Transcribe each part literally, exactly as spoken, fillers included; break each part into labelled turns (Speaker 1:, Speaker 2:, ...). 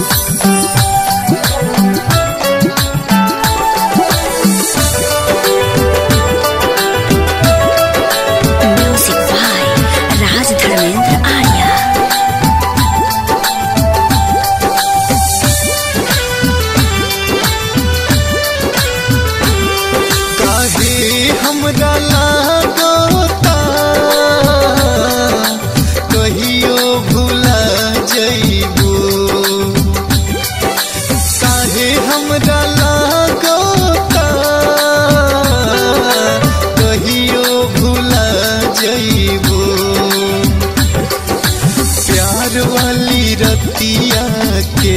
Speaker 1: रतिया के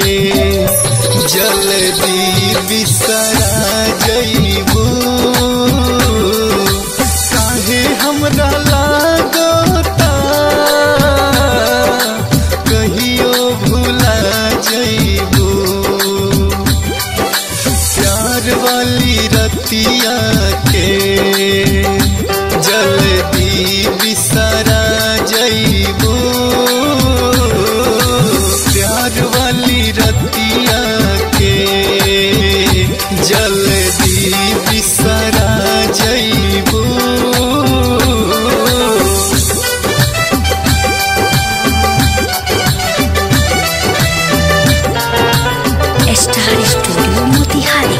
Speaker 1: जल्दी बिसरा जइबू काहे हमरा लागता कहियो भुला जइबू प्यार वाली रतिया के जल्दी बिसरा जइबू प्यार वाली रतिया के जल्दी बिसरा जइबू
Speaker 2: स्टार स्टूडियो मोतिहारी।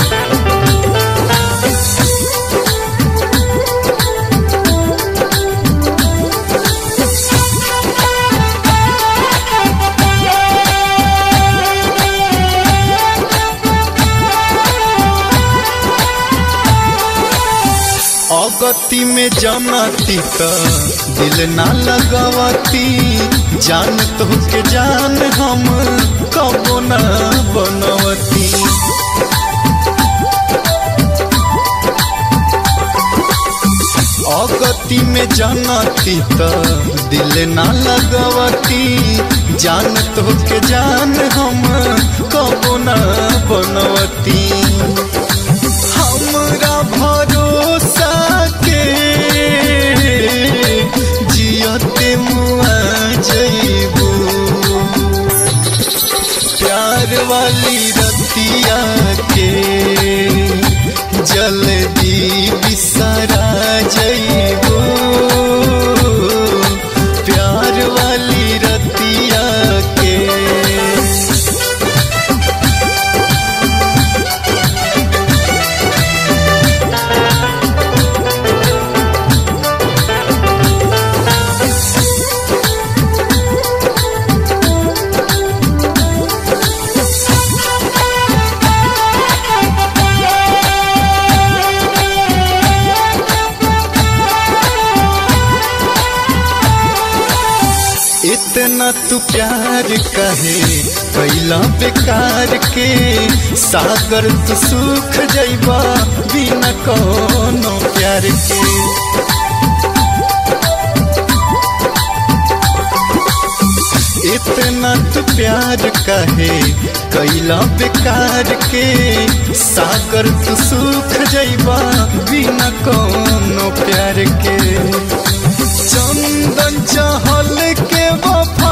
Speaker 1: अगति में जानती त दिल ना लगवती जान तो के जान हम कबो ना बनवती अगति में जानती त दिल ना लगवती जान तो के जान हम कबो ना बनवती हमरा भरोसा के जियते मुआ जइबू प्यार वाली रतिया के जल्दी बिसरा जइबू प्यार वाली रतिया के इतना तू प्यार कहे कैला बेकार के सागर तू सुख जइबा बिना कोनो प्यार के इतना तू प्यार कहे कैला बेकार के सागर तू सुख जइबा बिना कोनो प्यार के चंदन चहल के वफा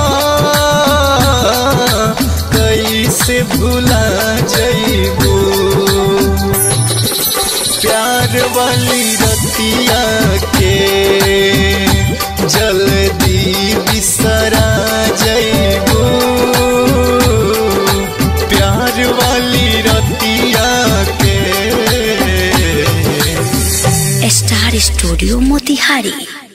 Speaker 1: कैसे भुला जइबू प्यार वाली रतिया के जल्दी बिसरा जइबू प्यार वाली रतिया के
Speaker 2: स्टार स्टूडियो मोतिहारी।